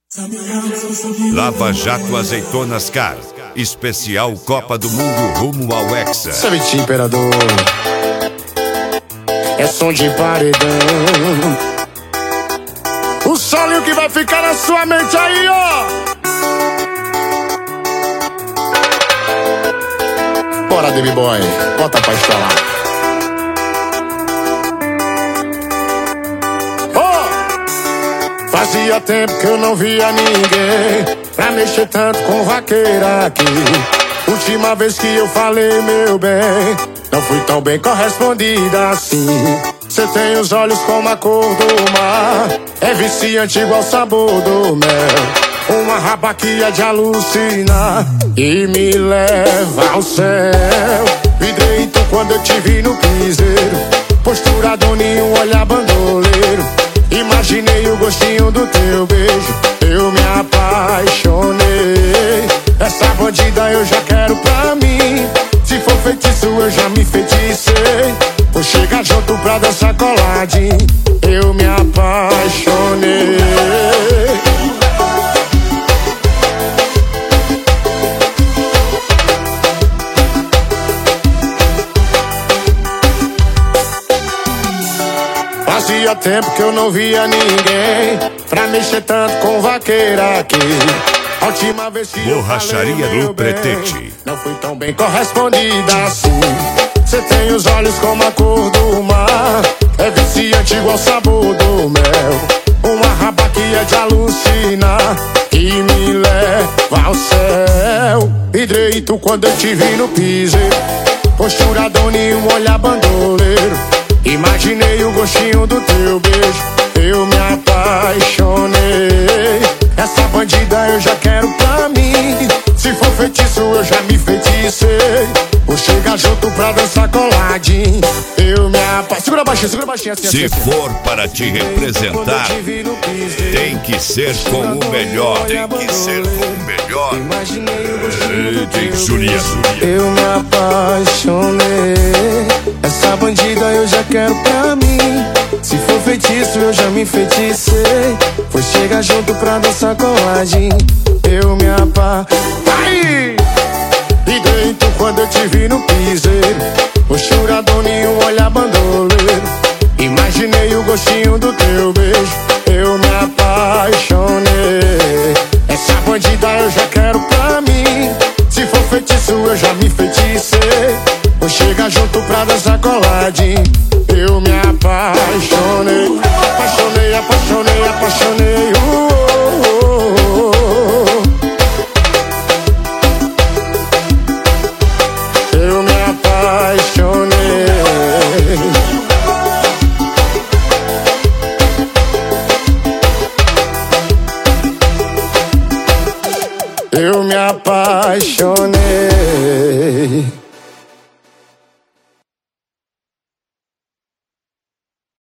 Lava Jato Azeitonas Car, especial Copa do Mundo rumo ao Hexa. Sabe, imperador, é som de paredão. O solo que vai ficar na sua mente aí, ó. Bora, Baby Boy, bota pra estourar. Fazia tempo que eu não via ninguém pra mexer tanto com vaqueira aqui. Última vez que eu falei, meu bem, não fui tão bem correspondida assim. Cê tem os olhos como a cor do mar, é viciante igual o sabor do mel. Uma raba que é de alucinar e me leva ao céu. Vidreito quando eu te vi no piseiro, postura doninho, um olhar bandoleiro. Imaginei o gostinho do teu beijo, eu me apaixonei. Essa bandida eu já quero pra mim, se for feitiço eu já me feticei. Vou chegar junto pra dançar coladinho, eu me apaixonei. Fazia tempo que eu não via ninguém pra mexer tanto com vaqueira aqui. A última vez que Borracharia eu falei, do Pretete, não fui tão bem correspondida assim. Cê tem os olhos como a cor do mar, é viciante igual o sabor do mel. Uma raba que é de alucinar e me leva ao céu. Vidreito quando eu te vi no piseiro, postura doninho, um olhar bandoleiro. Imaginei o gostinho do teu beijo, eu me apaixonei. Essa bandida eu já quero pra mim, se for feitiço eu já me feticei. Vou chegar junto pra dançar coladinho, eu me apaixonei. Segura baixinho assim. Se for para te representar, tem que ser com o melhor. Tem que ser com o melhor. Tem Zulia. Eu me apaixonei. Essa bandida eu já quero pra mim, se for feitiço eu já me feticei. Vou chegar junto pra dançar coladinho, eu me apaixonei. E dentro quando eu te vi no piseiro, postura doninho, um olhar bandoleiro. Imaginei o gostinho do teu